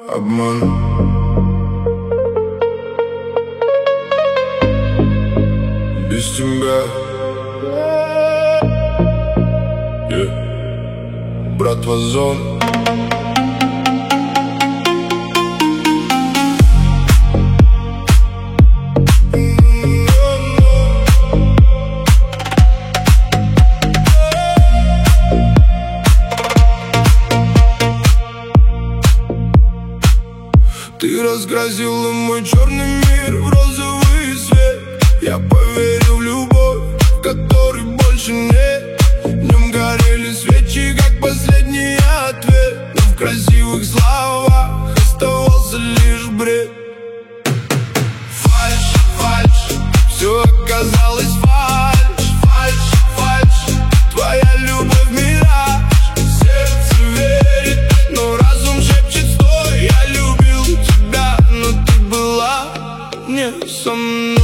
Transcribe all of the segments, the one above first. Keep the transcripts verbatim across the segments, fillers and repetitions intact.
обман. Без тебя, yeah. Братва Зон. Ты раскрасила мой черный мир в розовый свет. Я поверил в любовь, в которой больше нет. Днем горели свечи, как последний ответ, но в красивых словах оставался лишь бред. Фальшь, фальшь, все оказалось фальшь. Фальшь, фальшь, твоя любовь мираж. Сердце верит, но разум шепчет стой. Я любил тебя, но ты была не со мной.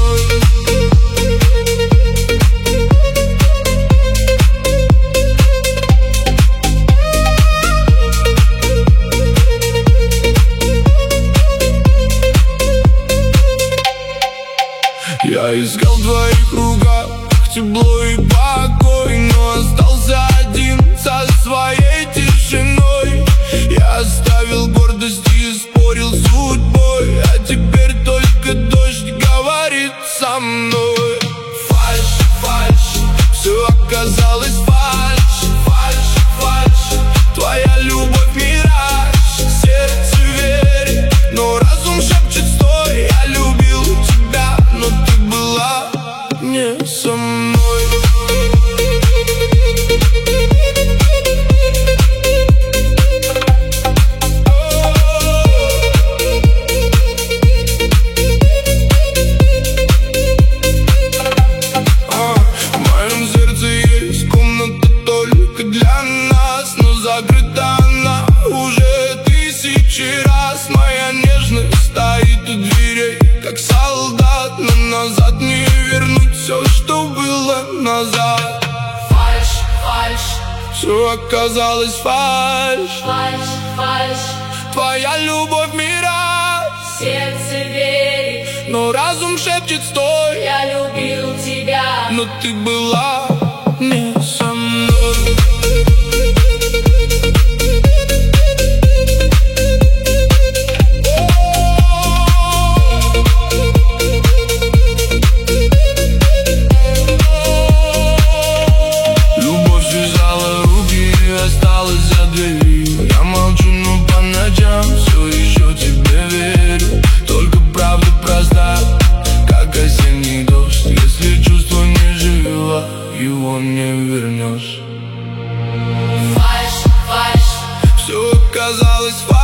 Я искал в твоих руках тепло и покой, но остался один со своей тишиной. Я оставил гордость и спорил с судьбой, а теперь только дождь говорит со мной. Фальшь, фальшь, все оказалось фальшь. Фальшь, фальшь, твоя любовь мираж. Сердце верит, но разум шепчет стой. Я любил тебя, но ты была не со мной. Закрыта она уже тысячи раз. Моя нежность стоит у дверей, как солдат, но назад не вернуть все, что было назад. Фальшь, фальшь, все оказалось фальшь. фальшь, фальшь, твоя любовь мираж. сердце верит, но разум шепчет стой. я любил тебя, но ты была не со мной. Я молчу, но по ночам все еще тебе верю. Только правда проста, как осенний дождь. Если чувство не живо, его не вернешь. фальшь, фальшь, все оказалось фальшь.